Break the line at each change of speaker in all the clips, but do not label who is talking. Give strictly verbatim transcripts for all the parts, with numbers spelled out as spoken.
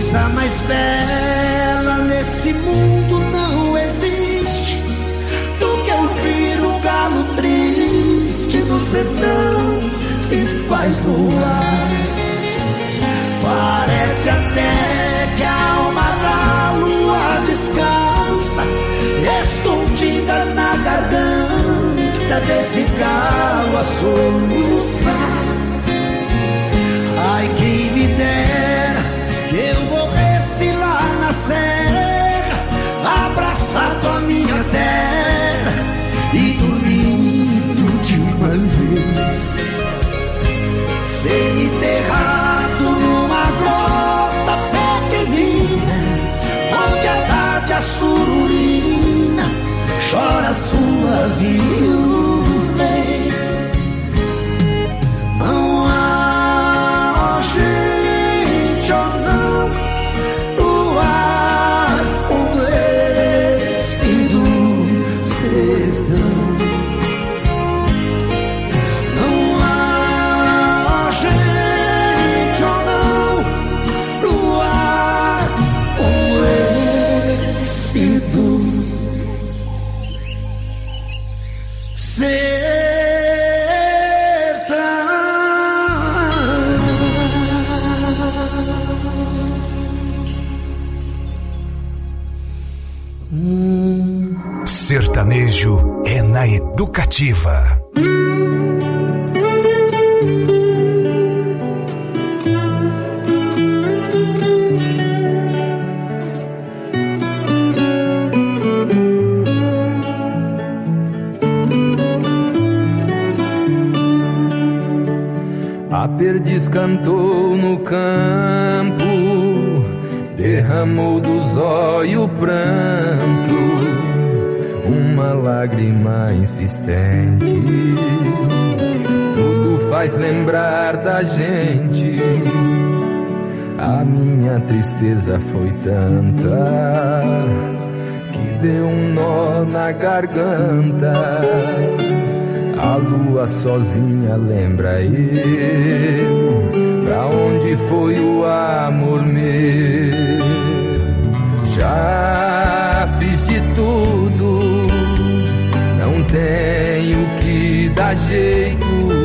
coisa mais bela nesse mundo não existe do que ouvir um galo triste no sertão se faz no ar. Parece até que a alma da lua descansa, escondida na garganta desse galo a soluçar. Ai, quem me dera que eu morresse lá na serra, abraçado à minha terra e dormindo de uma vez, ser enterrado numa grota pequenina, onde a tarde a sururina chora sua viuvez. Não há gente ou não no ar condoecido sertão. Não há gente ou não no ar condoecido sertão.
Sertanejo é na Educativa.
A perdiz cantou no campo, derramou dos olhos o pranto, uma lágrima insistente. Tudo faz lembrar da gente. A minha tristeza foi tanta que deu um nó na garganta. A lua sozinha lembra eu, pra onde foi o amor meu. Já fiz de tudo, não tenho que dar jeito.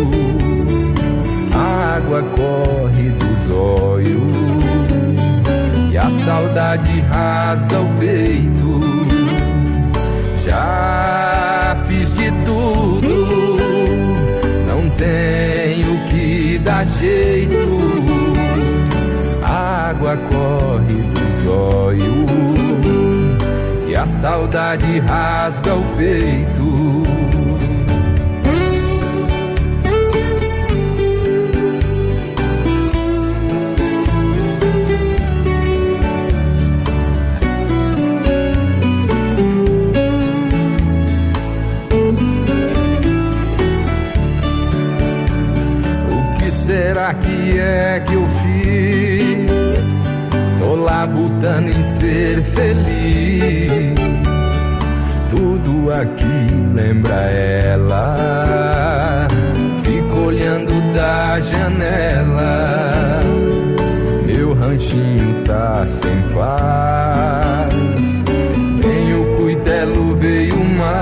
A água corre dos olhos e a saudade rasga o peito. Já fiz de tudo, não tenho que dar jeito. A água corre dos olhos e a saudade rasga o peito. Será que é que eu fiz? Tô labutando em ser feliz. Tudo aqui lembra ela. Fico olhando da janela. Meu ranchinho tá sem paz. Nem o cuitelo veio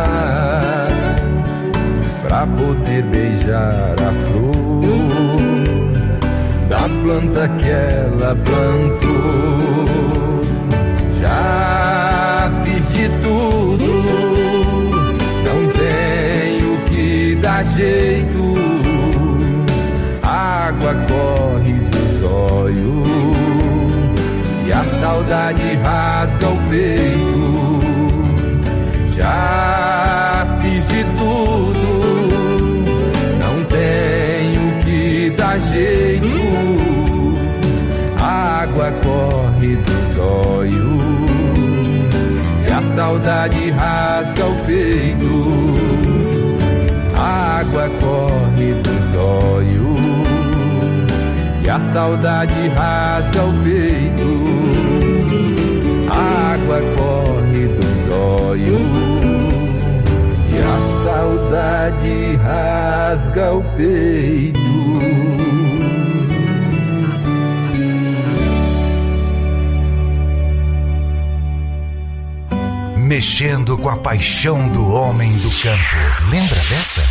mais pra poder beijar a flor das plantas que ela plantou. Já fiz de tudo, não tenho que dar jeito. A água corre dos olhos e a saudade rasga o peito. Já fiz de tudo, não tenho que dar jeito. A água corre dos olhos e a saudade rasga o peito. A água corre dos olhos e a saudade rasga o peito. A água corre dos olhos e a saudade rasga o peito.
mexendo com a paixão do homem do campo. Lembra dessa?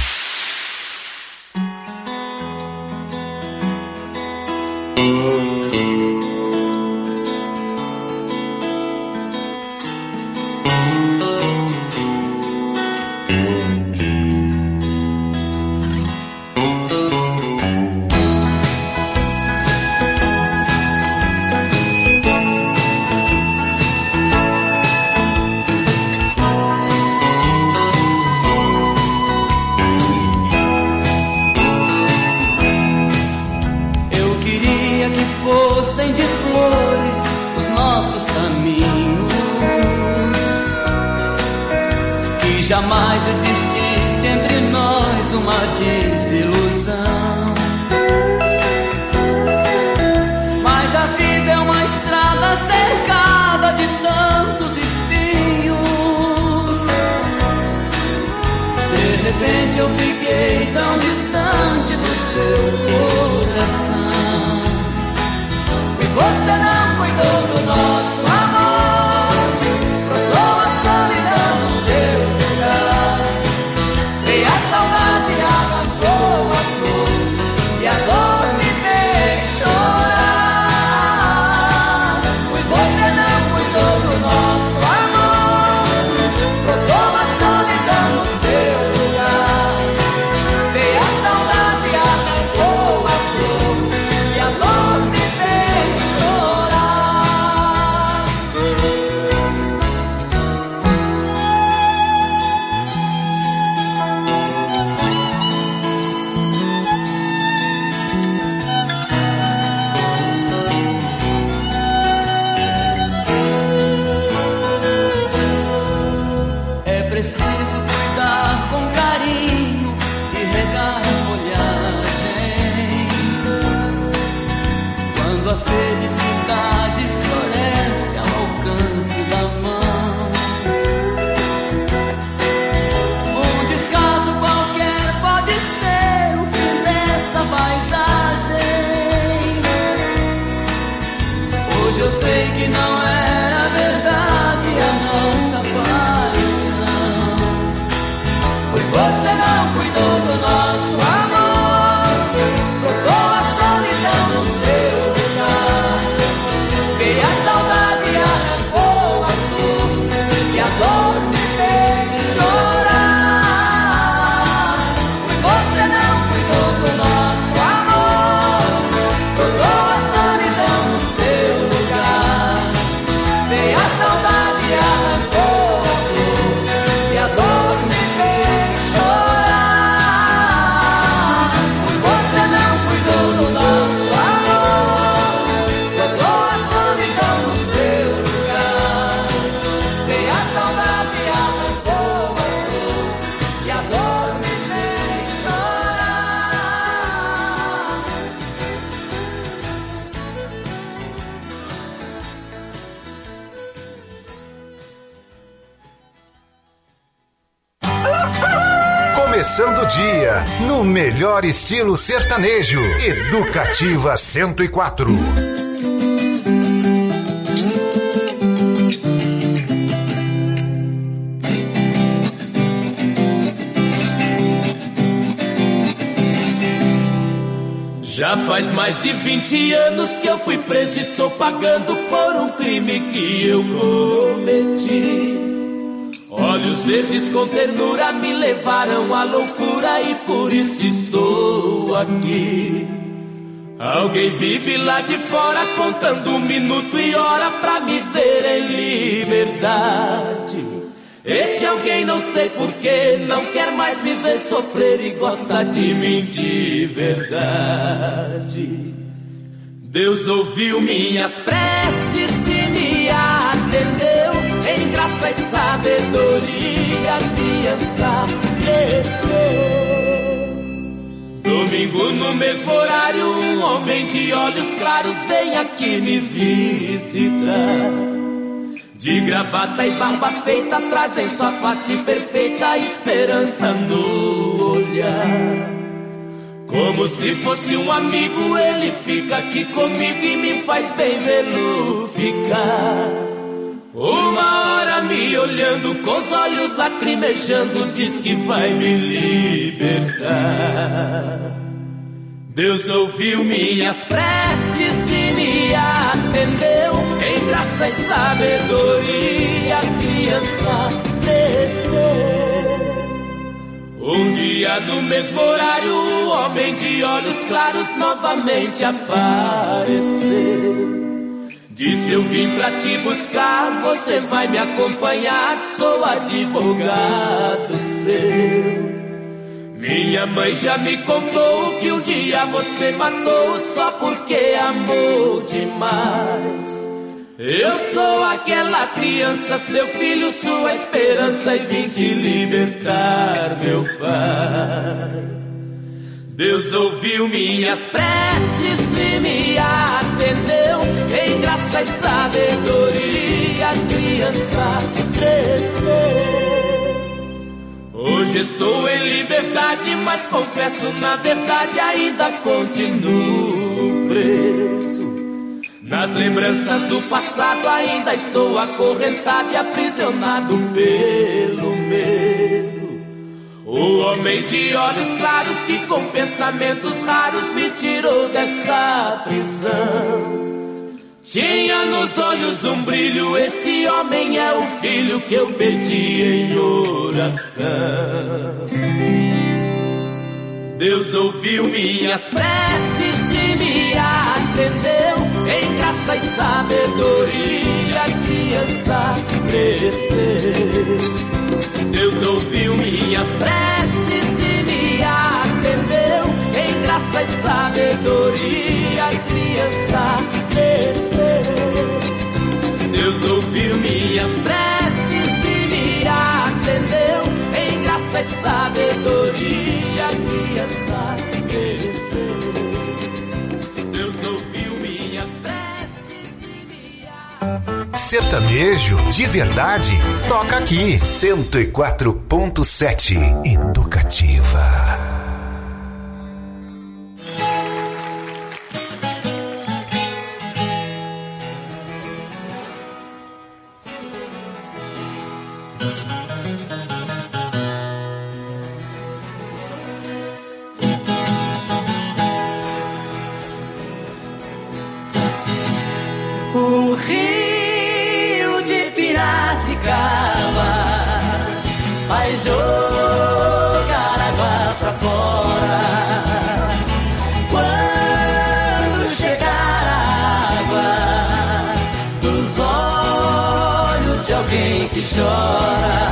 Jamais existisse entre nós uma desilusão. Mas a vida é uma estrada cercada de tantos espinhos. De repente eu fiquei tão distante do seu coração. E você não cuidou do nosso amor, brotou a solidão no seu. E a saudade arrancou a flor e a dor me fez chorar. Pois você não cuidou do nosso amor, brotou a solidão no seu lugar. E a saudade arrancou a flor e a dor me fez chorar. A felicidade floresce ao alcance da mão. Um descaso qualquer pode ser o fim dessa paisagem. Hoje eu sei que não era verdade a nossa paixão. Pois você não cuidou do nosso amor, brotou a solidão no seu. E a saudade arrancou a flor e a dor me fez chorar. Pois você não cuidou do nosso amor, brotou a solidão no seu lugar. E a saudade arrancou a flor e a dor me fez chorar. Pois você não cuidou do nosso amor, brotou a solidão no seu lugar. E a saudade arrancou a flor e a dor me fez
chorar. Começando o dia no melhor estilo sertanejo. Educativa cento e quatro.
Já faz mais de vinte anos que eu fui preso e estou pagando por um crime que eu cometi. Olhos verdes com ternura me levaram à loucura e por isso estou aqui. Alguém vive lá de fora contando um minuto e hora pra me ver em liberdade. Esse alguém não sei porquê não quer mais me ver sofrer e gosta de mim de verdade. Deus ouviu minhas preces e me atendeu. Em graça e sabedoria a criança cresceu. Domingo no mesmo horário um homem de olhos claros vem aqui me visitar. De gravata e barba feita, traz em sua face perfeita a esperança no olhar. Como se fosse um amigo, ele fica aqui comigo e me faz bem vê-lo ficar. Uma hora fica me olhando com os olhos lacrimejando, diz que vai me libertar. Deus ouviu minhas preces e me atendeu, em graça e sabedoria a criança cresceu. Um dia do mesmo horário, o homem de olhos claros novamente apareceu. Disse: eu vim pra te buscar, você vai me acompanhar, sou advogado seu. Minha mãe já me contou que um dia você matou só porque amou demais. Eu sou aquela criança, seu filho, sua esperança, e vim te libertar, meu pai. Deus ouviu minhas preces e me atendeu, em graça e sabedoria a criança cresceu. Hoje estou em liberdade, mas confesso, na verdade ainda continuo preso. Nas lembranças do passado ainda estou acorrentado e aprisionado pelo medo. O homem de olhos claros que com pensamentos raros me tirou desta prisão. Tinha nos olhos um brilho, esse homem é o filho que eu pedi em oração. Deus ouviu minhas preces e me atendeu, em graça e sabedoria a criança cresceu. Deus ouviu minhas preces e me atendeu, em graça e sabedoria a criança cresceu. Deus ouviu minhas preces e me atendeu, em graça e sabedoria a criança cresceu. Deus ouviu minhas preces e me atendeu.
Sertanejo de verdade, toca aqui. cento e quatro ponto sete Educativa.
O rio de Piracicaba vai jogar água pra fora. Quando chegar a água dos olhos de alguém que chora.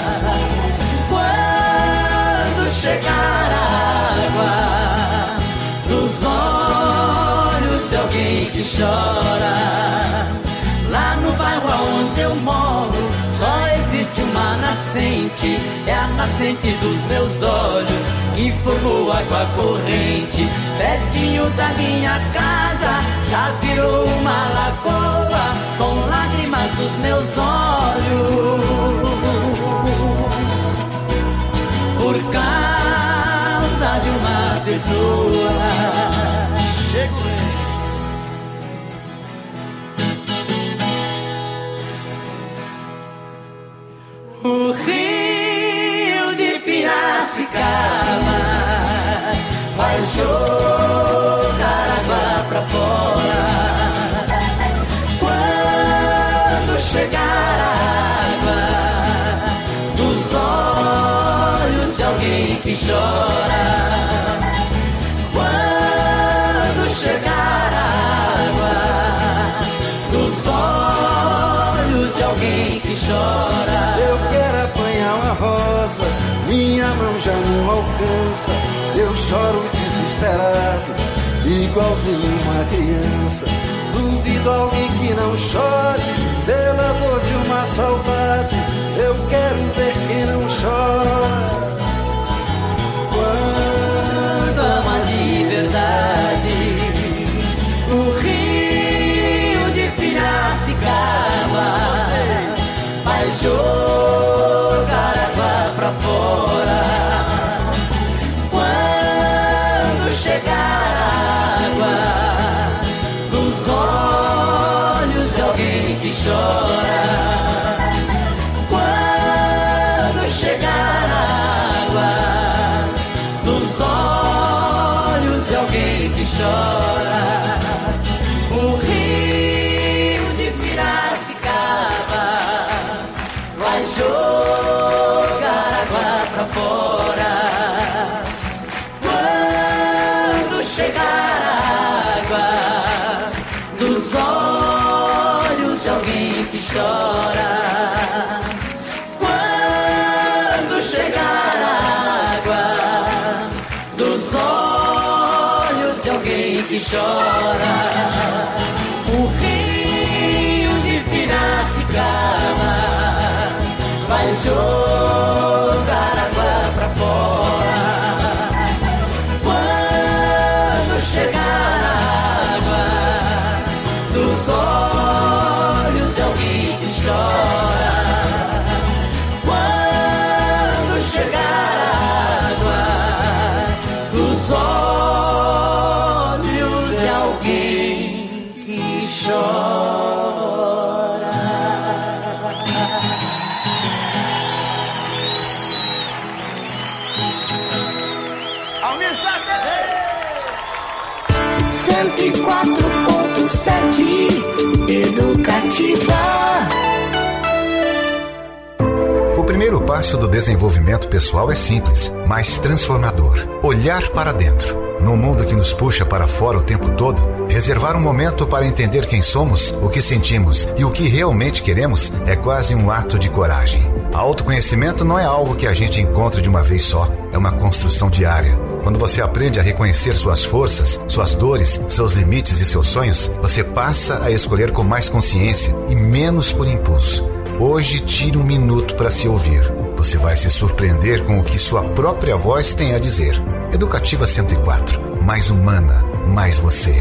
Quando chegar a água dos olhos de alguém que chora. Lá no bairro onde eu moro só existe uma nascente, é a nascente dos meus olhos que formou água corrente. Pertinho da minha casa já virou uma lagoa com lágrimas dos meus olhos, por causa de uma pessoa. Chego. O rio de Piracicaba vai jogar água pra fora. Quando chegar a água dos olhos de alguém que chora. Quando chegar a água dos olhos de alguém que chora.
Eu quero apanhar uma rosa, minha mão já não alcança. Eu choro desesperado, igualzinho uma criança. Duvido alguém que não chore pela dor de uma saudade. Eu quero ver quem não chora quando ama de verdade.
O rio de Piracicaba vai jogar água pra fora. Quando chegar a água dos olhos de alguém que chora.
chora. O rio de Piracicaba vai jogar água pra fora. Quando chegar a água dos olhos de alguém que chora. Quando chegar a água dos olhos de alguém que chora. O rio de Piracicaba vai jogar água pra fora. Quando chegar a água dos olhos de alguém que chora. Quando chegar a água dos olhos de alguém que chora.
cento e quatro ponto sete Educativa.
O primeiro passo do desenvolvimento pessoal é simples, mas transformador. Olhar para dentro. Num mundo que nos puxa para fora o tempo todo, reservar um momento para entender quem somos, o que sentimos e o que realmente queremos é quase um ato de coragem. Autoconhecimento não é algo que a gente encontra de uma vez só, é uma construção diária. Quando você aprende a reconhecer suas forças, suas dores, seus limites e seus sonhos, você passa a escolher com mais consciência e menos por impulso. Hoje, tire um minuto para se ouvir. Você vai se surpreender com o que sua própria voz tem a dizer. Educativa cento e quatro. Mais humana, mais você.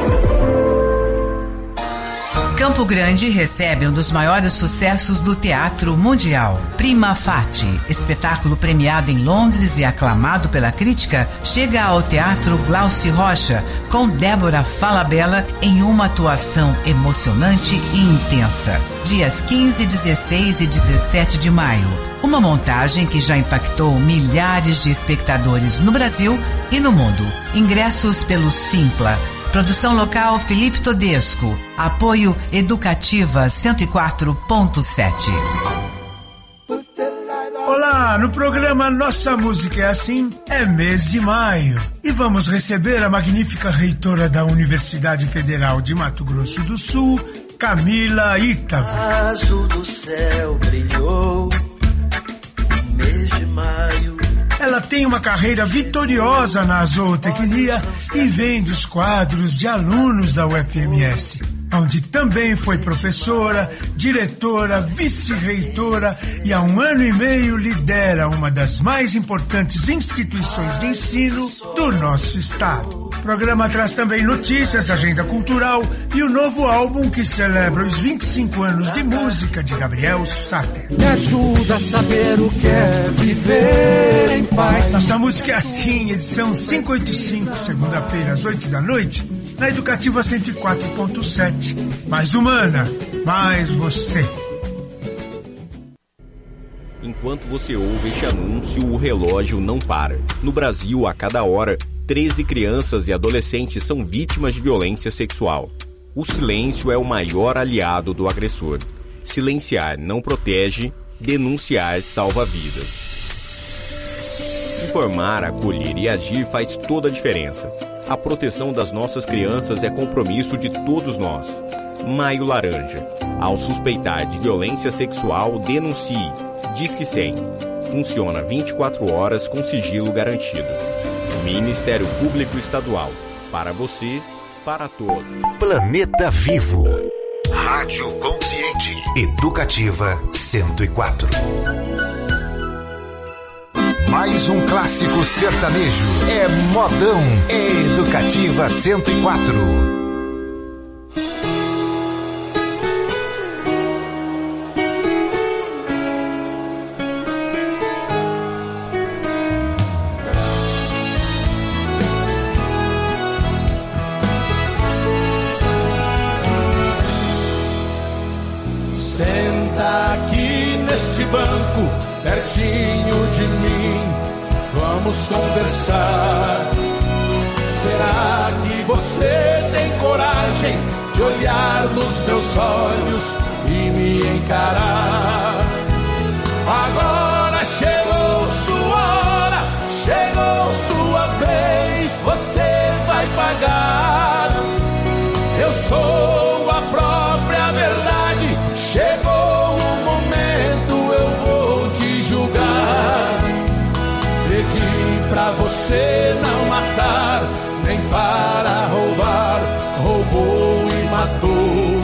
Campo Grande recebe um dos maiores sucessos do teatro mundial. Prima Facie, espetáculo premiado em Londres e aclamado pela crítica, chega ao Teatro Glauci Rocha com Débora Falabella em uma atuação emocionante e intensa. Dias quinze, dezesseis e dezessete de maio. Uma montagem que já impactou milhares de espectadores no Brasil e no mundo. Ingressos pelo Simpla. Produção local Felipe Todesco. Apoio Educativa cento e quatro ponto sete.
Olá, no programa Nossa Música é Assim, é mês de maio. E vamos receber a magnífica reitora da Universidade Federal de Mato Grosso do Sul, Camila Ítava.
Azul do céu brilhou, mês de maio.
Ela tem uma carreira vitoriosa na zootecnia e vem dos quadros de alunos da U F M S, onde também foi professora, diretora, vice-reitora e há um ano e meio lidera uma das mais importantes instituições de ensino do nosso estado. O programa traz também notícias, agenda cultural e o novo álbum que celebra os vinte e cinco anos de música de Gabriel Sater.
Me ajuda a saber o que é viver em paz.
Nossa Música é Assim, edição quinhentos e oitenta e cinco, segunda-feira às oito da noite, na Educativa cento e quatro ponto sete. Mais humana, mais você.
Enquanto você ouve este anúncio, o relógio não para. No Brasil, a cada hora, treze crianças e adolescentes são vítimas de violência sexual. O silêncio é o maior aliado do agressor. Silenciar não protege, denunciar salva vidas. Informar, acolher e agir faz toda a diferença. A proteção das nossas crianças é compromisso de todos nós. Maio Laranja. Ao suspeitar de violência sexual, denuncie. Disque cem. Funciona vinte e quatro horas com sigilo garantido. Ministério Público Estadual. Para você, para todos.
Planeta Vivo. Rádio Consciente. Educativa cento e quatro. Mais um clássico sertanejo. É modão. É Educativa cento e quatro.
Banco pertinho de mim, vamos conversar. será que você tem coragem de olhar nos meus olhos e me encarar? Agora chegou sua hora, chegou sua vez, você vai pagar. Eu sou a própria verdade, chegou o momento, eu vou te julgar. Pedi pra você não matar, nem para roubar, roubou e matou.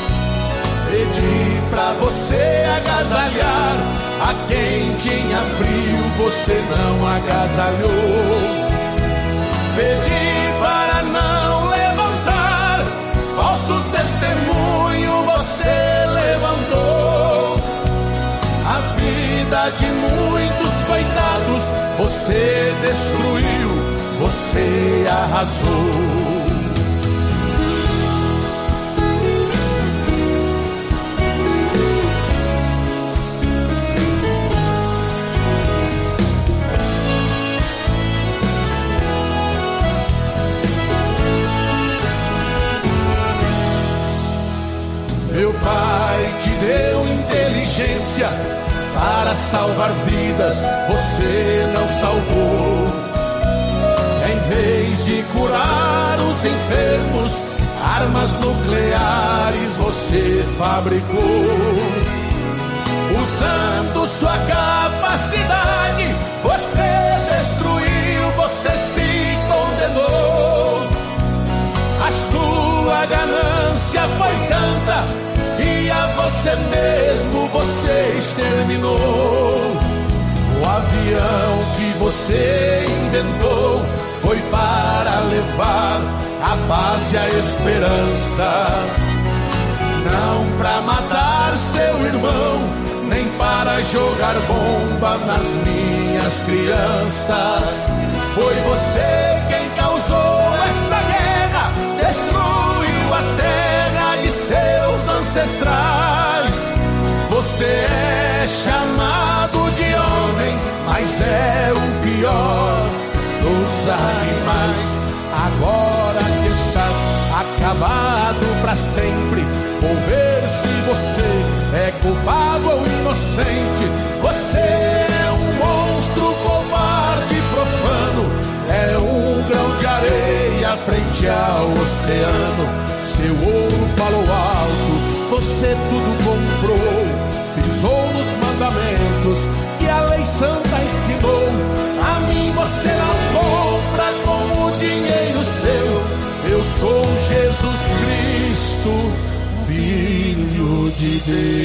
Pedi pra você agasalhar a quem tinha frio, você não agasalhou. Pedi para não levantar falso testemunho, você levantou. A vida de muitos coitados você destruiu, você arrasou. Meu pai te deu inteligência para salvar vidas, você não salvou. Em vez de curar os enfermos, armas nucleares você fabricou. Usando sua capacidade, você destruiu, você se condenou. A sua ganância foi tanta, e a você mesmo você exterminou. O avião que você inventou foi para levar a paz e a esperança, não para matar seu irmão, nem para jogar bombas nas minhas crianças. Foi você quem causou essa guerra, destruiu a terra e seus ancestrais. Você é chamado de homem, mas é o pior dos animais. Agora que estás acabado pra sempre, vou ver se você é culpado ou inocente. Você é um monstro covarde e profano, é um grão de areia frente ao oceano. Seu ouro falou alto, você tudo comprou. Pisou nos mandamentos que a lei santa ensinou. A mim você não compra com o dinheiro seu. Eu sou Jesus Cristo, Filho de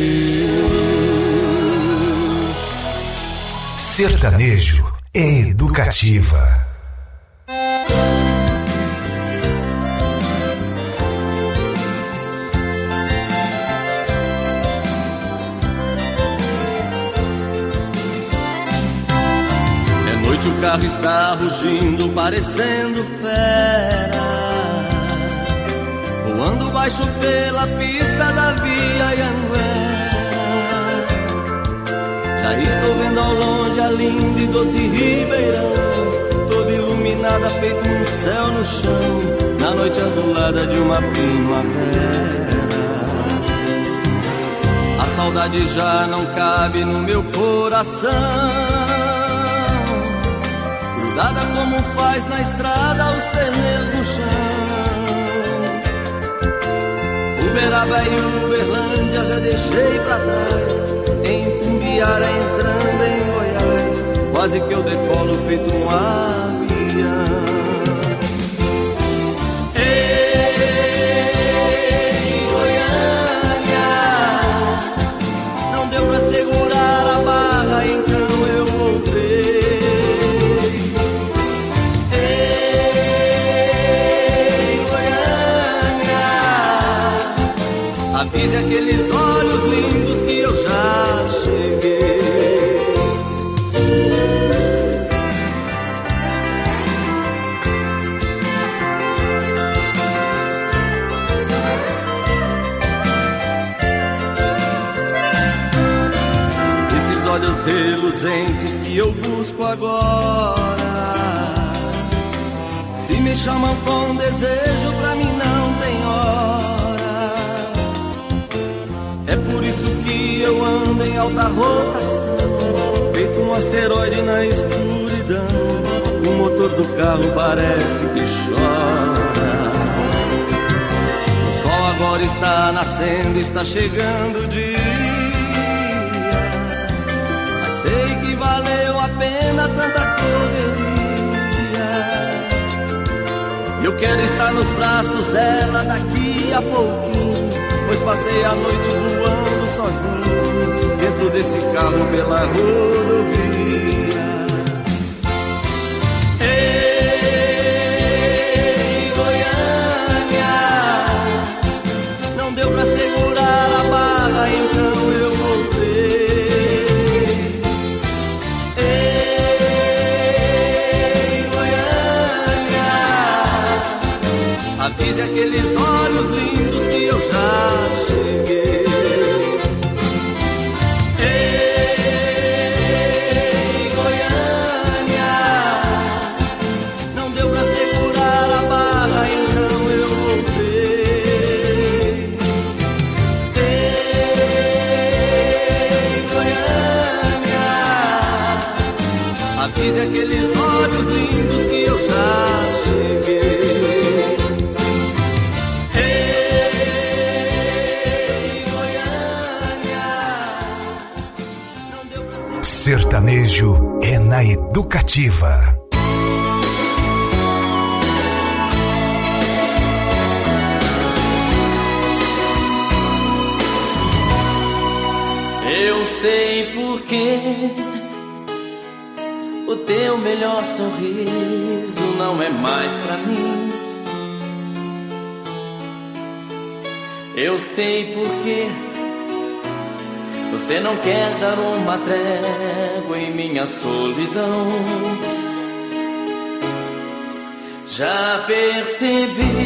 Deus.
Sertanejo é educativa.
O carro está rugindo, parecendo fera, voando baixo pela pista da Via Anhanguera. Já estou vendo ao longe a linda e doce Ribeirão, toda iluminada, feito um céu no chão, na noite azulada de uma primavera. A saudade já não cabe no meu coração, dada como faz na estrada os pneus no chão. Uberaba e Uberlândia já deixei pra trás, em Tumbiara entrando em Goiás, quase que eu decolo feito um avião. Ei, Goiânia, não deu pra segurar a barra, então eu voltei. Avise aqueles olhos lindos que eu já cheguei. Esses olhos reluzentes que eu busco agora, se me me chamam com desejo, pra mim não tem hora. É por isso que eu ando em alta rotação, feito um asteroide na escuridão. O motor do carro parece que chora. O sol agora está nascendo, está chegando o dia. Mas sei que valeu a pena tanta correria. Eu quero estar nos braços dela daqui a pouquinho, pois passei a noite voando sozinho dentro desse carro pela rodovia. Ei, Goiânia, não deu pra segurar a barra, então eu voltei. Ei, Goiânia, avise aqueles olhos lindos que eu já cheguei. Ei, Goiânia, não deu pra segurar a barra, então eu voltei. Ei, Goiânia, avise aqueles olhos lindos que eu já cheguei.
Sertanejo é na Educativa.
Eu sei porque o teu melhor sorriso não é mais pra mim. Eu sei porque você não quer dar uma trégua em minha solidão. Já percebi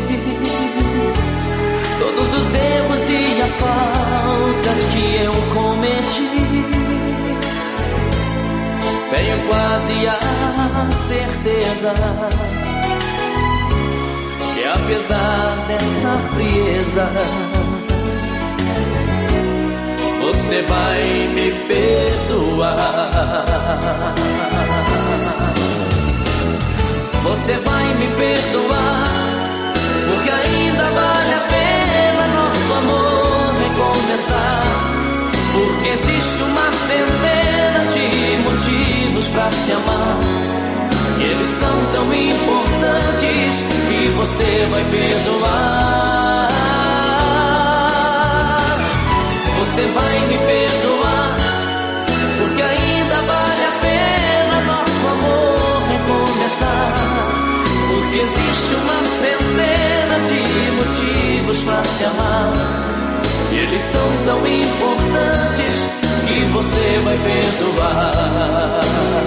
todos os erros e as faltas que eu cometi. Tenho quase a certeza que apesar dessa frieza você vai me perdoar. Você vai me perdoar, porque ainda vale a pena nosso amor recomeçar. Porque existe uma centena de motivos pra se amar, e eles são tão importantes que você vai perdoar. Você vai me perdoar, porque ainda vale a pena nosso amor recomeçar. Porque existe uma centena de motivos pra se amar, e eles são tão importantes que você vai perdoar.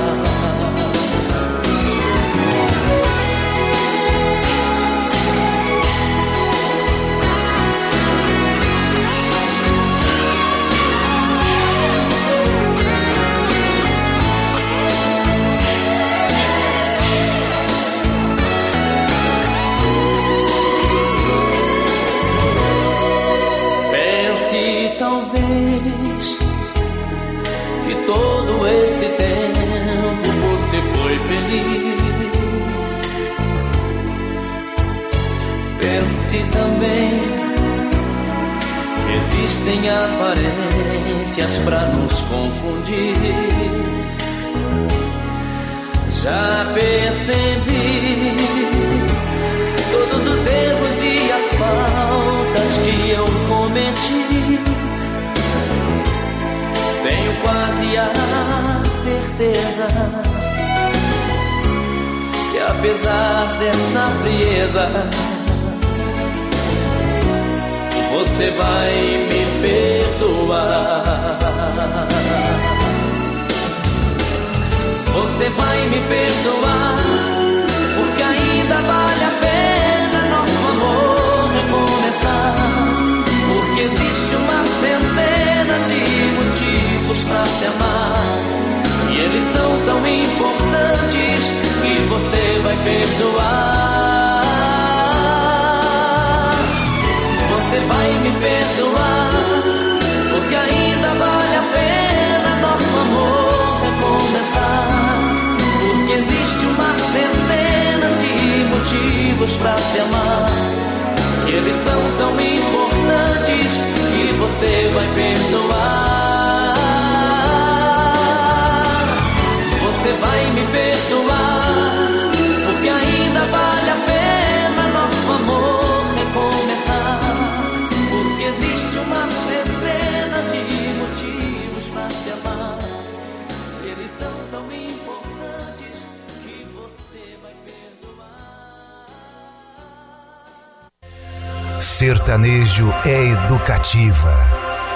Talvez que todo esse tempo você foi feliz. Pense também que existem aparências pra nos confundir. Já percebi todos os erros e as faltas que eu cometi. Tenho quase a certeza que apesar dessa frieza você vai me perdoar. Você vai me perdoar, porque ainda vale a pena nosso amor recomeçar. Porque existe uma centena de motivos pra se amar, e eles são tão importantes que você vai perdoar.
motivos pra se amar. E eles são tão importantes que você vai perdoar. Você vai me perdoar, porque ainda vale a pena nosso amor recomeçar. Porque existe uma centena de motivos pra se amar. E eles são tão importantes que você vai perdoar.
Sertanejo é educativa.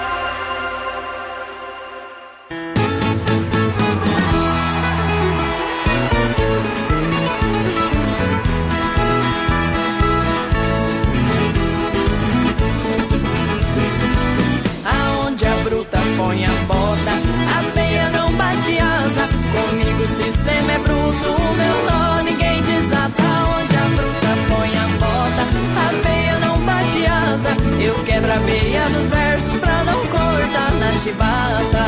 Põe a bota, a peia não bate asa. Comigo o sistema é bruto, o meu nó ninguém desata. Onde a bruta põe a bota, a peia não bate asa. Eu quebro a meia nos versos pra não cortar na chibata.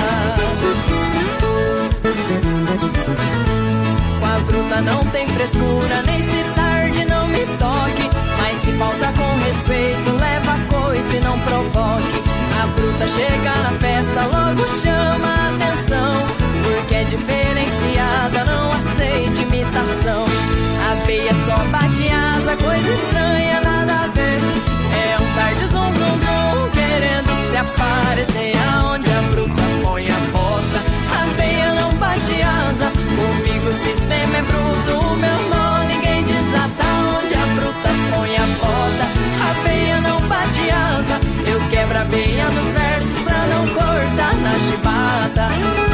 Com a bruta não tem frescura, nem se tarde não me toque. Mas se falta com respeito, leva coice e não provoque. A bruta chega na festa, logo chama a atenção, porque é diferenciada, não aceita imitação. A peia só bate asa, coisa estranha, nada a ver. É um tarde zum zum zum, querendo se aparecer. Aonde a bruta põe a bota, a peia não bate asa. Comigo o sistema é bruto, o meu nó ninguém desata. Onde a bruta põe a bota, a peia não bate asa. Eu quebro a peia nos versos pra não cortar na chibata.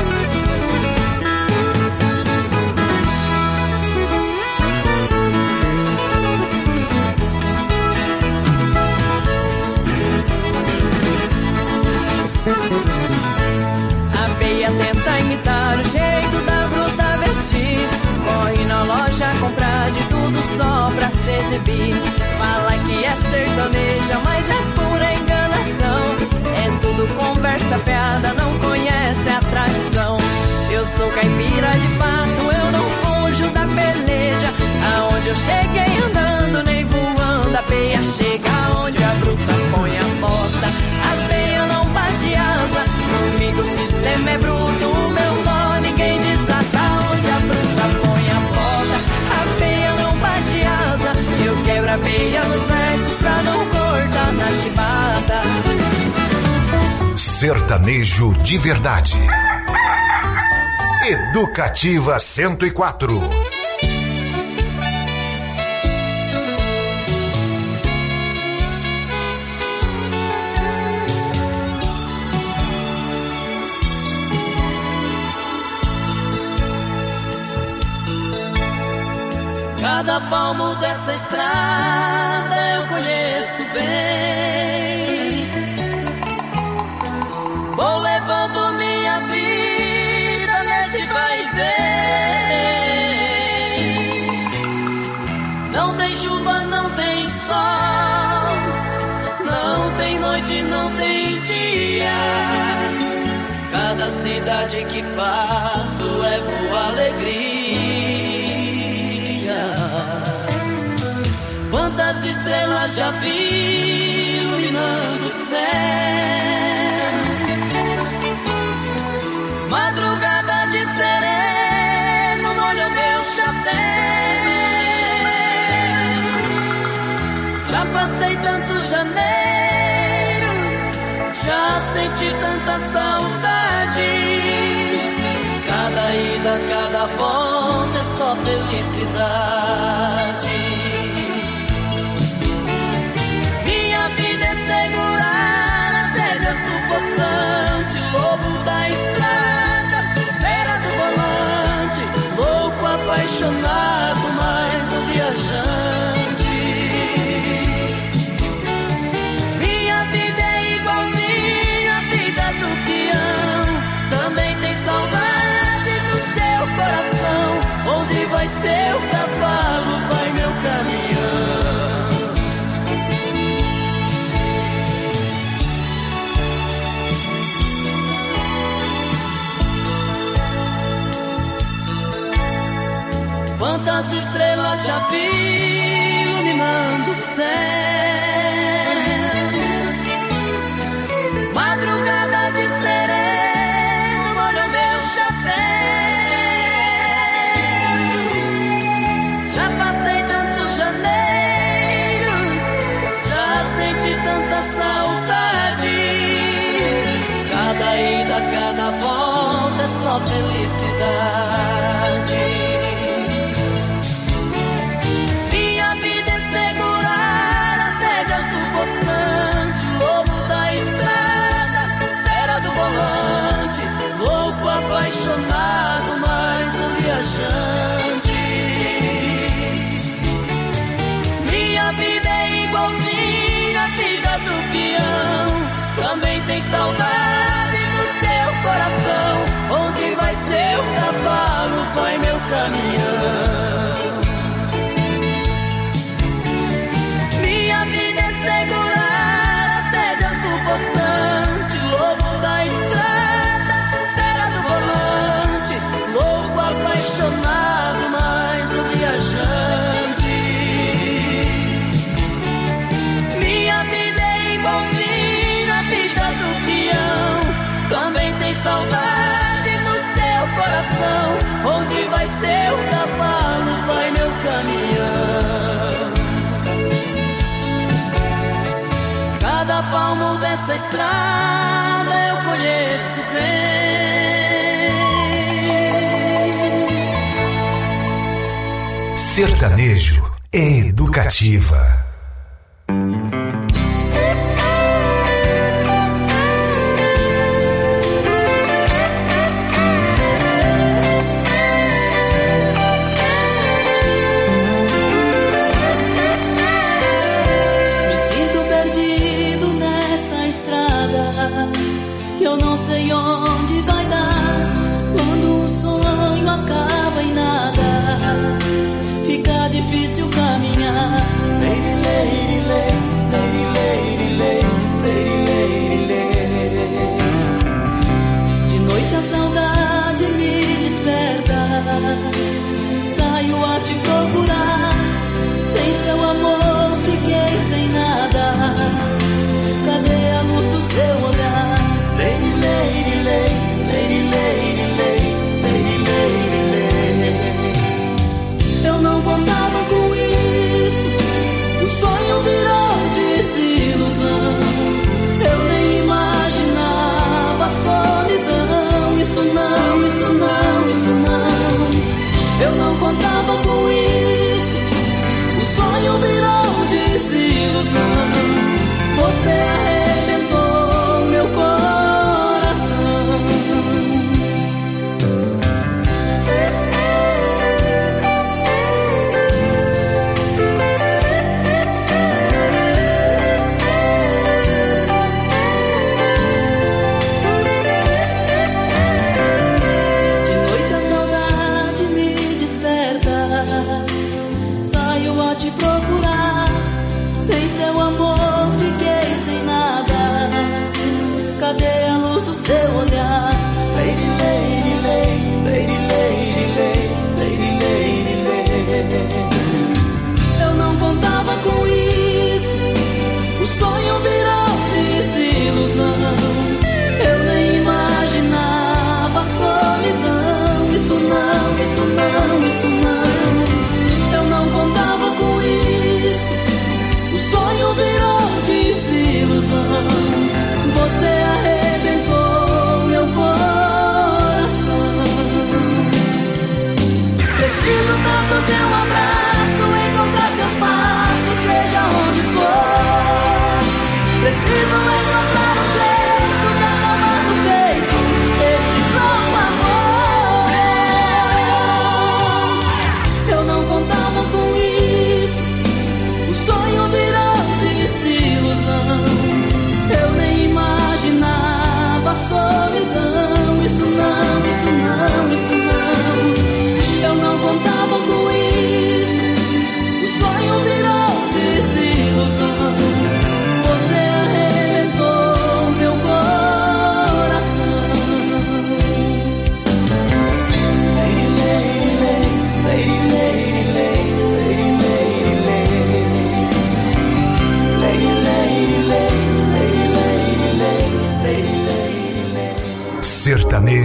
A peia tenta imitar o jeito da bruta vestir. Corre na loja comprar de tudo só pra se exibir. Fala que é sertaneja, mas é pura enganação. É tudo conversa fiada, não conhece a tradição. Eu sou caipira de fato, eu não fujo da peleja. Aonde eu cheguei andando, nem voando, a peia chega. Onde a bruta põe a bota, a peia não bate asa. Comigo o sistema é bruto, o meu nó ninguém desata. Onde a bruta põe a bota, a peia não bate asa. Eu quebro a peia nos versos pra não cortar na chibata.
Sertanejo de verdade. Educativa cento e quatro.
Cada palmo dessa estrada eu conheço bem. Vou levando minha vida nesse vai e vem. Não tem chuva, não tem sol, não tem noite, não tem dia. Cada cidade que passo levo alegria. Quantas estrelas já vi iluminando o céu. Madrugada de sereno molha o meu chapéu. Já passei tantos janeiros, já senti tanta saudade. Cada ida, cada volta é só felicidade. Minha vida é segurar as rédeas do poçante, lobo da estrada, fera do volante, louco apaixonado, mais do viajante. Minha vida é igualzinha à vida do peão, também tem saudade do seu coração. Onde vai seu cavalo, vai meu caminhão. Quantas estrelas já vi iluminando
céu. Madrugada de sereno molhou meu chapéu. Já passei tantos janeiros, já senti tanta saudade. Cada ida, cada volta é só felicidade. Minha vida é segurar as rédeas do poçante, lobo da estrada, fera do volante, louco apaixonado, mais um viajante. Minha vida é igualzinha a vida do peão, também tem saudade no seu coração. Onde vai seu cavalo, vai meu caminhão. Minha vida é segurar as rédeas do poçante, lobo da estrada, fera do volante, louco apaixonado, mais um viajante. Minha vida é igualzinha a vida do peão, também tem saudade no seu coração. Onde vai seu cavalo, vai meu caminhão. Cada palmo dessa estrada eu conheço bem.
Sertanejo é educativa.
Que eu não sei onde vai dar quando um sonho acaba em nada. Fica difícil caminhar. Lady, lady, lady, lady, lady, lady, lady, lady. De noite a saudade me desperta. Saio a te procurar. Sem seu amor fiquei sem nada. Cadê a luz do seu olhar? Lady, lady, lady, lady, lady, lady, lady, lady. Eu não contava com isso, o sonho virou desilusão. Eu nem imaginava a solidão. Isso não, isso não, isso não. Eu não contava com isso, o sonho virou desilusão. Você arrebentou meu coração. De noite a saudade me desperta. Saio a te procurar. Sem seu amor fiquei sem nada. Cadê a luz do seu olhar? Lady, lady, lady, lady, lady, lady, lady, lady. Eu não contava com isso, o sonho virou desilusão. Eu nem imaginava a solidão. Isso não, isso não, isso não. Eu não contava com isso,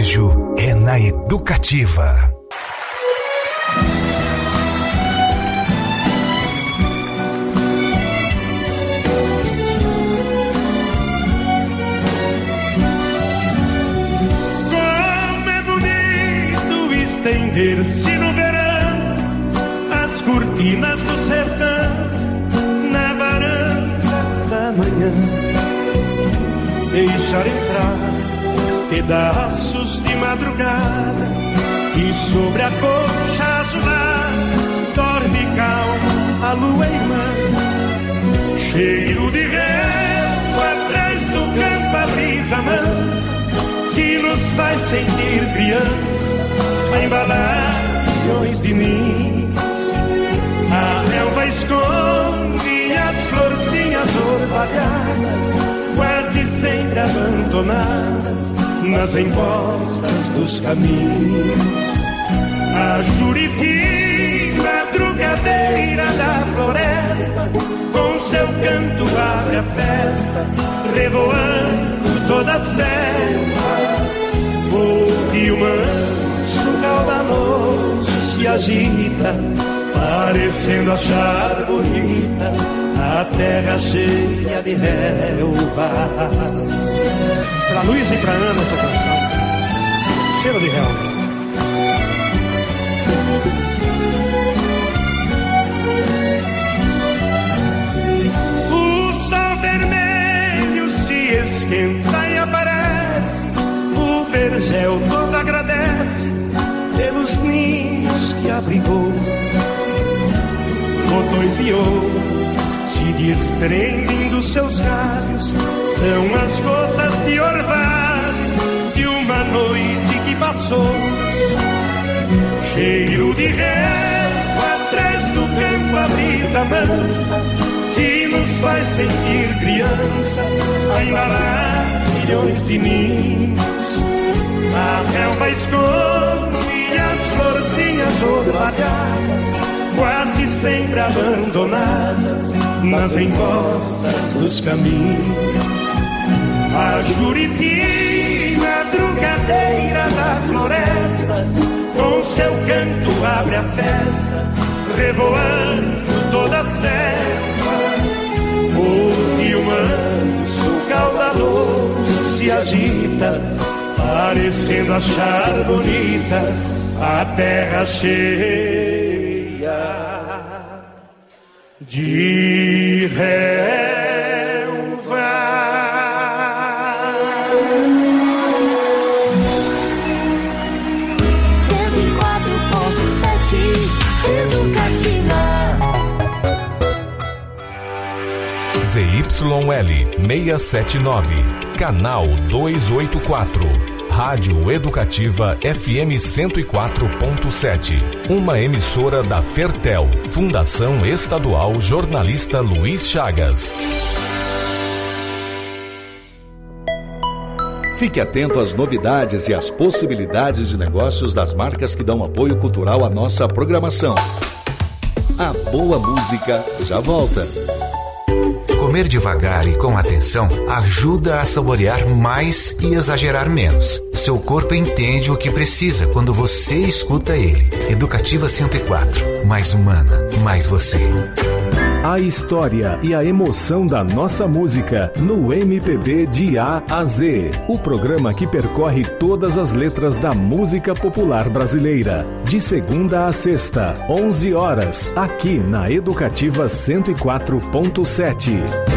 sertanejo é na Educativa.
Como é bonito estender-se no verão as cortinas do sertão na varanda da manhã, deixar entrar pedaços de madrugada e sobre a coxa azulada dorme calma a lua irmã. Cheiro de relva atrás do campo, a brisa mansa que nos faz sentir criança a embalar milhões de ninhos. A relva esconde as florzinhas orvalhadas, quase sempre abandonadas nas encostas dos caminhos. A Juriti, madrugadeira da floresta, com seu canto abre a festa, revoando toda a selva. O rio manso, caudaloso, se agita, parecendo achar bonita a terra cheia de relva. Pra Luiz e pra Ana essa canção, cheiro de relva. O sol vermelho se esquenta e aparece, o vergel todo agradece pelos ninhos que abrigou. Botões de ouro se desprendem dos seus lábios, são as gotas de orvalho de uma noite que passou. Cheiro de relva atrás do campo, a brisa mansa que nos faz sentir criança a embalar milhões de ninhos. A relva esconde as florzinhas orvalhadas, quase sempre abandonadas nas encostas dos caminhos. A Juriti, madrugadeira da floresta, com seu canto abre a festa, revoando toda a selva. O rio manso, caudaloso, se agita, parecendo achar bonita a terra cheia de relva.
cento e quatro ponto sete Educativa.
Z Y L seiscentos e setenta e nove, canal duzentos e oitenta e quatro. Rádio Educativa F M cento e quatro ponto sete. Uma emissora da Fertel, Fundação Estadual Jornalista Luiz Chagas.
Fique atento às novidades e às possibilidades de negócios das marcas que dão apoio cultural à nossa programação. A boa música já volta.
Comer devagar e com atenção ajuda a saborear mais e exagerar menos. Seu corpo entende o que precisa quando você escuta ele. Educativa cento e quatro. Mais humana, mais você.
A história e a emoção da nossa música no M P B de A a Z. O programa que percorre todas as letras da música popular brasileira. De segunda a sexta, onze horas, aqui na Educativa cento e quatro ponto sete.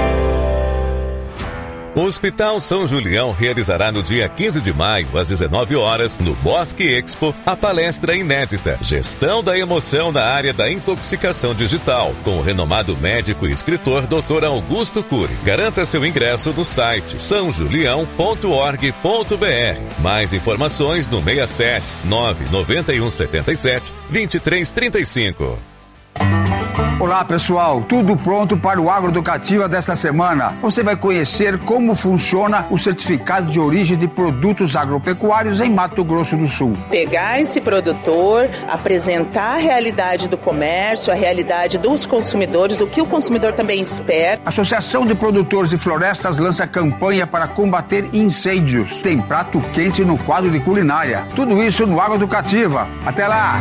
O Hospital São Julião realizará no dia quinze de maio, às dezenove horas, no Bosque Expo, a palestra inédita Gestão da Emoção na área da intoxicação digital, com o renomado médico e escritor doutor Augusto Cury. Garanta seu ingresso no site são julião ponto org ponto b r. Mais informações no seis sete nove nove um sete sete dois três três cinco.
Olá pessoal, tudo pronto para o Agroeducativa desta semana. Você vai conhecer como funciona o certificado de origem de produtos agropecuários em Mato Grosso do Sul.
Pegar esse produtor, apresentar a realidade do comércio, a realidade dos consumidores, o que o consumidor também espera.
A Associação de Produtores de Florestas lança campanha para combater incêndios. Tem prato quente no quadro de culinária. Tudo isso no Agroeducativa. Até lá!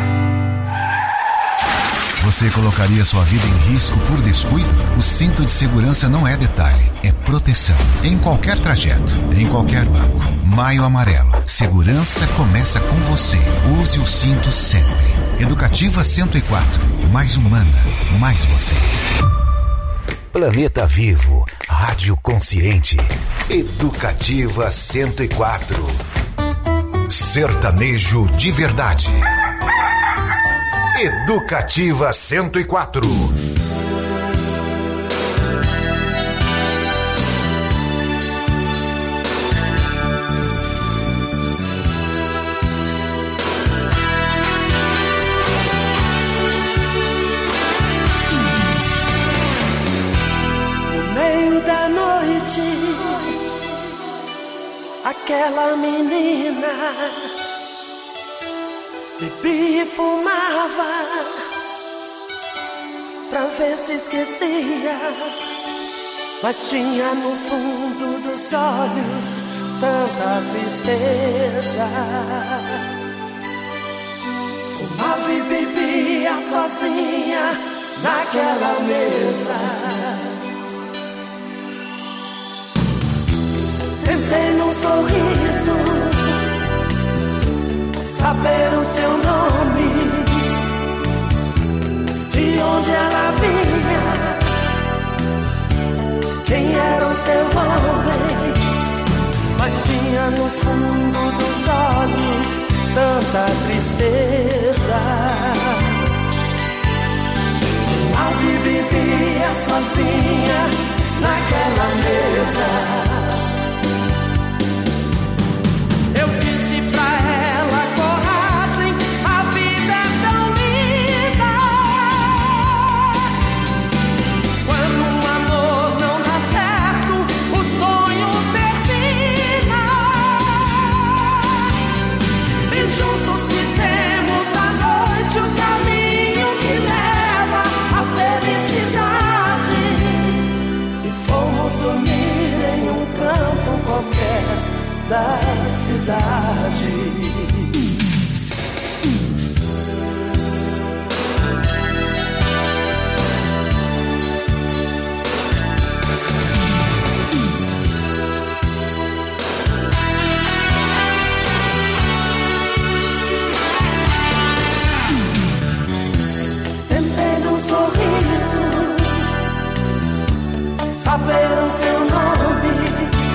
Você colocaria sua vida em risco por descuido? O cinto de segurança não é detalhe, é proteção. Em qualquer trajeto, em qualquer banco. Maio Amarelo. Segurança começa com você. Use o cinto sempre. Educativa cento e quatro. Mais humana, mais você.
Planeta Vivo. Rádio Consciente. Educativa cento e quatro.
Sertanejo de verdade. Educativa cento e quatro.
No meio da noite, aquela menina bebia e fumava pra ver se esquecia, mas tinha no fundo dos olhos tanta tristeza. Fumava e bebia sozinha naquela mesa. Tentei num sorriso saber o seu nome, de onde ela vinha, quem era o seu homem, mas tinha no fundo dos olhos tanta tristeza. Fumava e bebia sozinha naquela mesa. Eu disse pra ela, coragem, a vida é tão linda. Quando um amor não dá certo, o sonho termina. E juntos fizemos da noite o caminho que leva à felicidade. E fomos dormir em um canto qualquer da cidade. Tentei num sorriso saber o seu nome,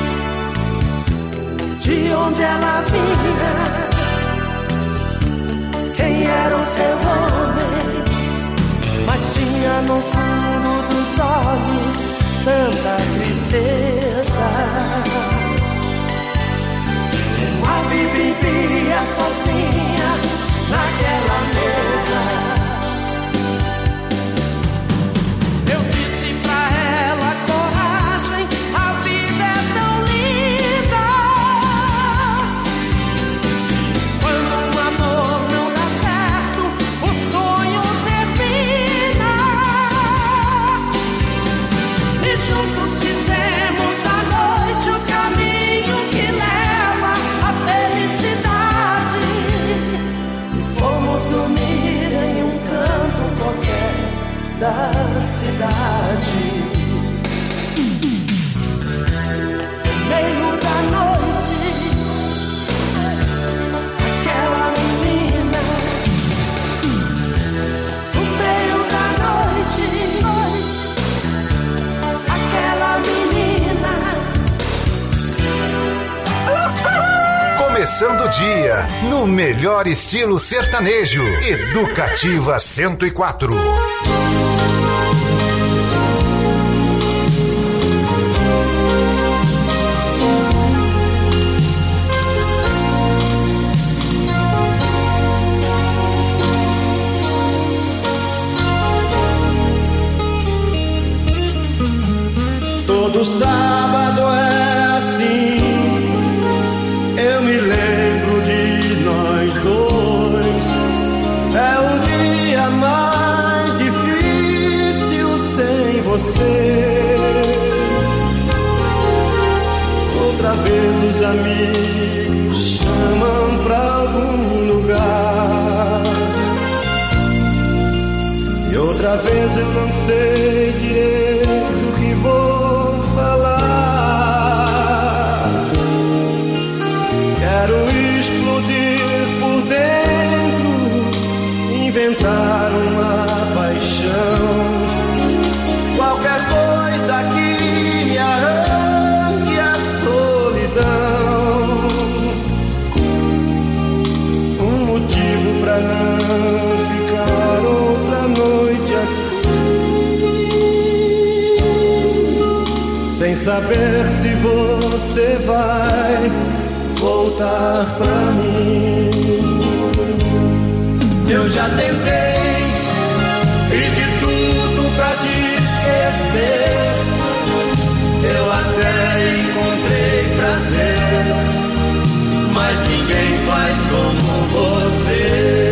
de onde ela vinha, quem era o seu homem, mas tinha no fundo dos olhos tanta tristeza. Fumava e bebia sozinha naquela mesa. Eu disse pra ela, coragem, a vida é tão linda. Quando um amor não dá certo, o sonho termina. E juntos fizemos da noite o caminho que leva à felicidade. E fomos dormir em um canto qualquer da cidade. No meio da noite, aquela menina. No meio da noite, aquela menina.
Começando o dia no melhor estilo sertanejo. Educativa cento e quatro.
Quando o sábado é assim, eu me lembro de nós dois. É o dia mais difícil sem você. Outra vez os amigos chamam pra algum lugar, e outra vez eu não sei direito o que vou falar. Quero explodir por dentro, inventar uma paixão, qualquer coisa que me arranque a solidão, um motivo pra não ficar outra noite assim, sem saber se você vai voltar pra mim. Eu já tentei, fiz de tudo pra te esquecer. Eu até encontrei prazer, mas ninguém faz como você.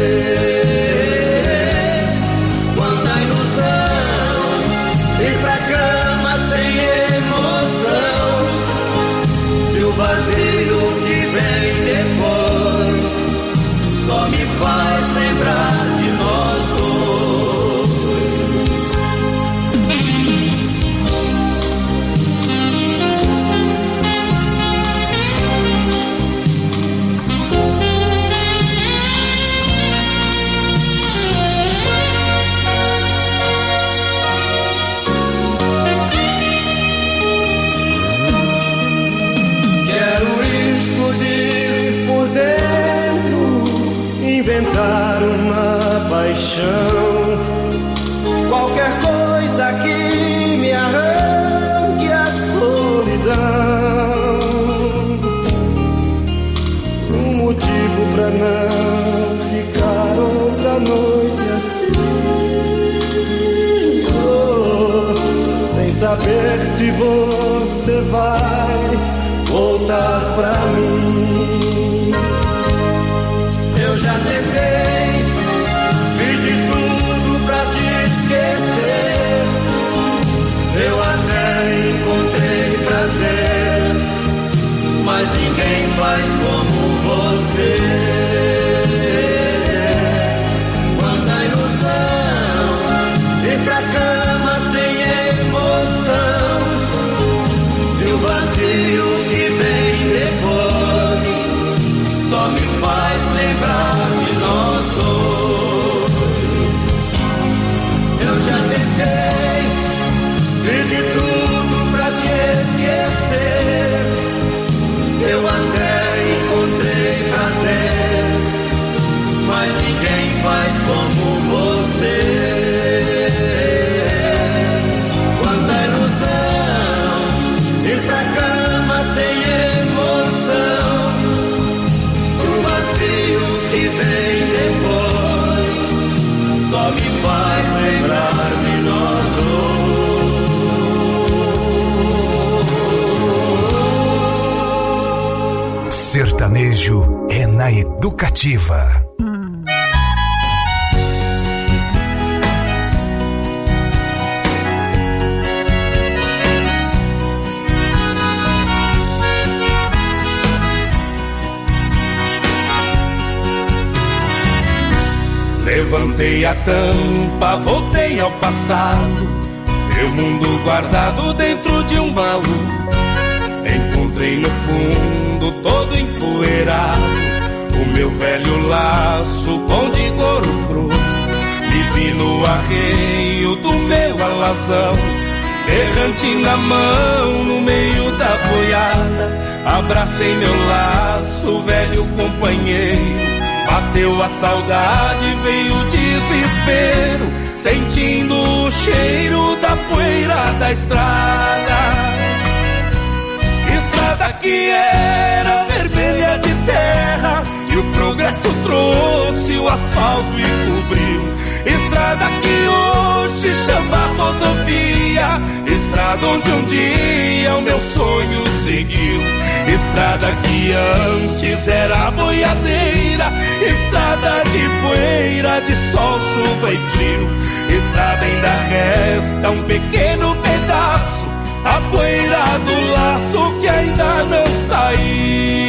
Quanta ilusão, ir pra cama sem emoção, se o vazio que vem depois só me faz lembrar de nós dois. Quero explodir por dentro, inventar uma paixão, qualquer coisa que me arranque a solidão, um motivo pra não ficar outra noite assim, oh, sem saber se você vai voltar pra mim. Eu já tentei, fiz de tudo pra te esquecer. Eu até encontrei prazer, mas ninguém faz como você. Quanta ilusão, ir pra cama sem emoção, se o vazio que vem depois só me faz lembrar de nós dois. Eu já tentei, fiz de tudo pra te esquecer. Eu até encontrei prazer, mas ninguém faz como você. Quanta ilusão, ir pra cama sem emoção, se o vazio que vem depois só me faz lembrar de nós
dois. Sertanejo é na Educativa.
Levantei a tampa, voltei ao passado, meu mundo guardado dentro de um baú. Encontrei no fundo todo empoeirado o meu velho laço bom de couro cru. Me vi no arreio do meu alazão, errante na mão no meio da boiada. Abracei meu laço, velho companheiro. Bateu a saudade, veio o desespero, sentindo o cheiro da poeira da estrada. Estrada que era vermelha de terra, e o progresso trouxe o asfalto e cobriu. Estrada que hoje chama rodovia, beira, estrada onde um dia o meu sonho seguiu. Estrada que antes era boiadeira, estrada de poeira, de sol, chuva e frio. Estrada ainda resta um pequeno pedaço, a poeira do laço que ainda não saiu.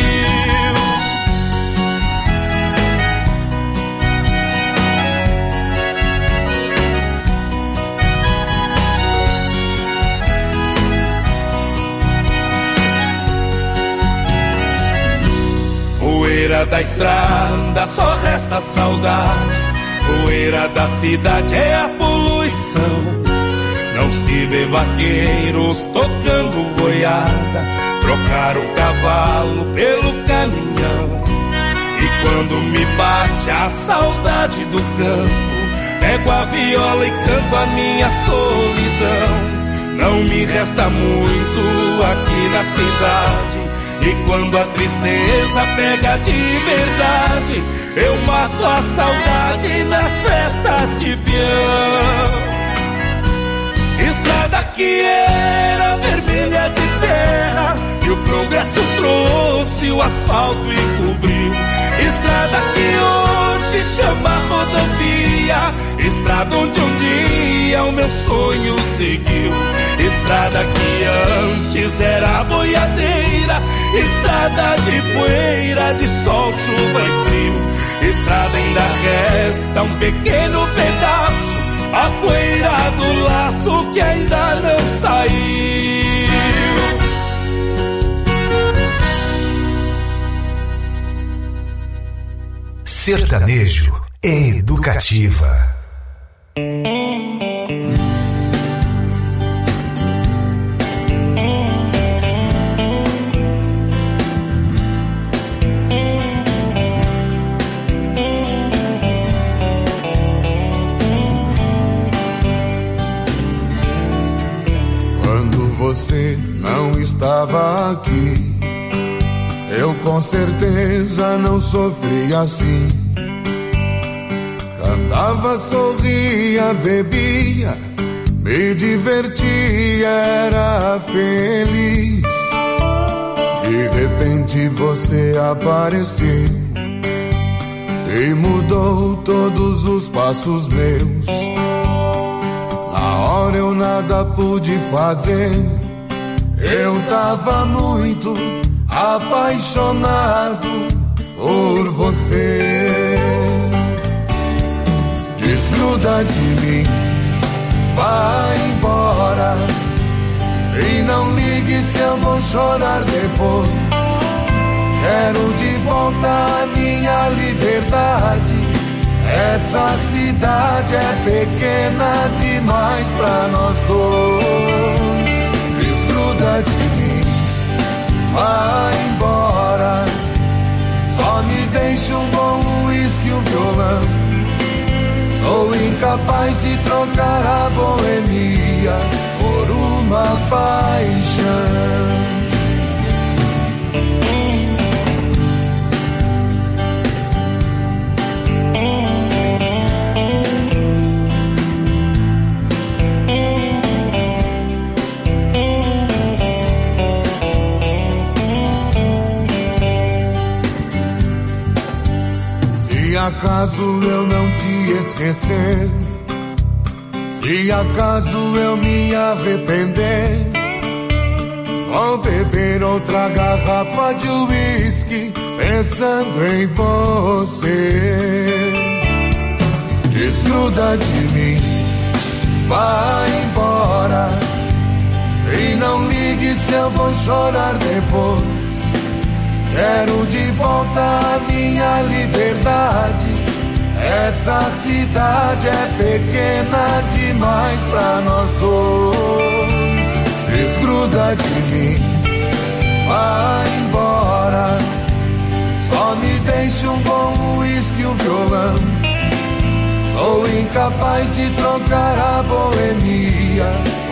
Poeira da estrada, só resta saudade. Poeira da cidade é a poluição. Não se vê vaqueiros tocando boiada, trocar o cavalo pelo caminhão. E quando me bate a saudade do campo, pego a viola e canto a minha solidão. Não me resta muito aqui na cidade, e quando a tristeza pega de verdade, eu mato a saudade nas festas de peão. Estrada que era vermelha de terra, e o progresso trouxe o asfalto e cobriu. Estrada que hoje chama rodovia, estrada onde um dia o meu sonho seguiu. Estrada que antes era boiadeira, estrada de poeira, de sol, chuva e frio. Estrada ainda resta um pequeno pedaço, a poeira do laço que ainda não saiu.
Sertanejo é Educativa.
Você não estava aqui, eu com certeza não sofria assim. Cantava, sorria, bebia, me divertia, era feliz. De repente você apareceu e mudou todos os passos meus. Na hora eu nada pude fazer, eu tava muito apaixonado por você. Desgruda de mim, vai embora, e não ligue se eu vou chorar depois. Quero de volta a minha liberdade. Essa cidade é pequena demais pra nós dois. Desgruda de mim, vai embora, só me deixa um bom uísque e um violão. Sou incapaz de trocar a boemia por uma paixão. Se acaso eu não te esquecer, se acaso eu me arrepender, vou beber outra garrafa de uísque pensando em você. Desgruda de mim, vai embora, e não ligue se eu vou chorar depois. Quero de volta a minha liberdade. Essa cidade é pequena demais pra nós dois. Desgruda de mim, vai embora, só me deixa um bom uísque e um violão. Sou incapaz de trocar a boemia